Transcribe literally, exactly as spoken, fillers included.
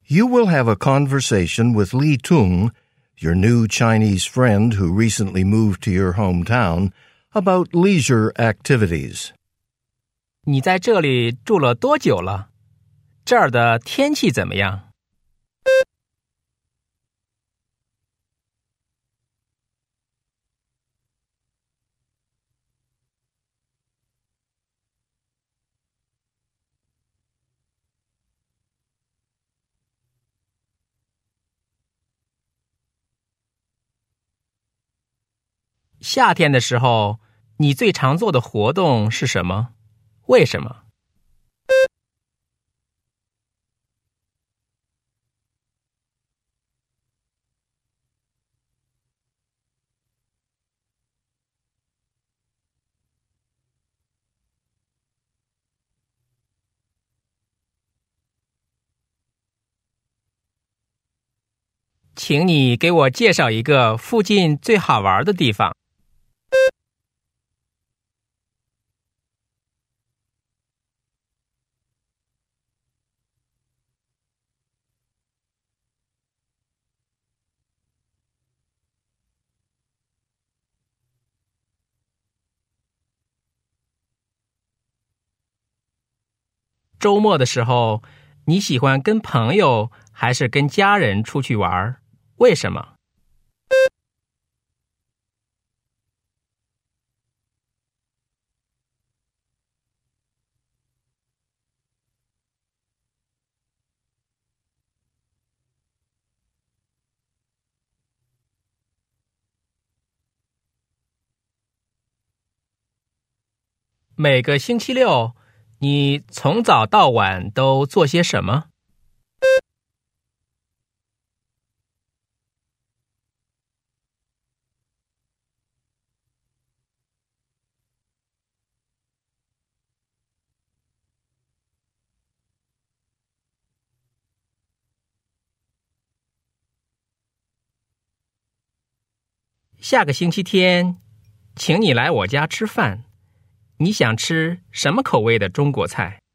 You will have a conversation with Li Tung, your new Chinese friend who recently moved to your hometown, about leisure activities. 你在这里住了多久了？这儿的天气怎么样？夏天的时候，你最常做的活动是什么？为什么？请你给我介绍一个附近最好玩的地方。周末的时候，你喜欢跟朋友还是跟家人出去玩？为什么？每个星期六，你从早到晚都做些什么？下个星期天，请你来我家吃饭。你想吃什么口味的中国菜？